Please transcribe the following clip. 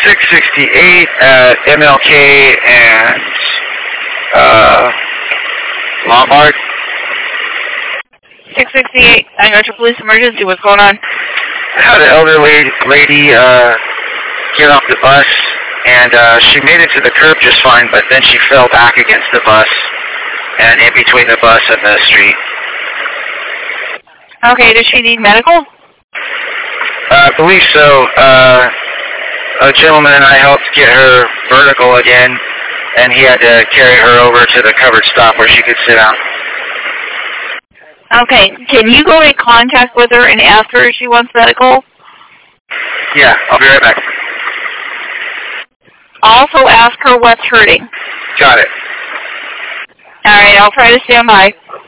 668 at MLK and Lombard. 668, Metro Police Emergency. What's going on? I had an elderly lady get off the bus, and she made it to the curb just fine, but then she fell back against the bus and in between the bus and the street. Okay, does she need medical? I believe so. A gentleman and I helped get her vertical again, and he had to carry her over to the covered stop where she could sit down. Okay, can you go make contact with her and ask her if she wants medical? Yeah, I'll be right back. Also ask her what's hurting. Got it. All right, I'll try to stand by.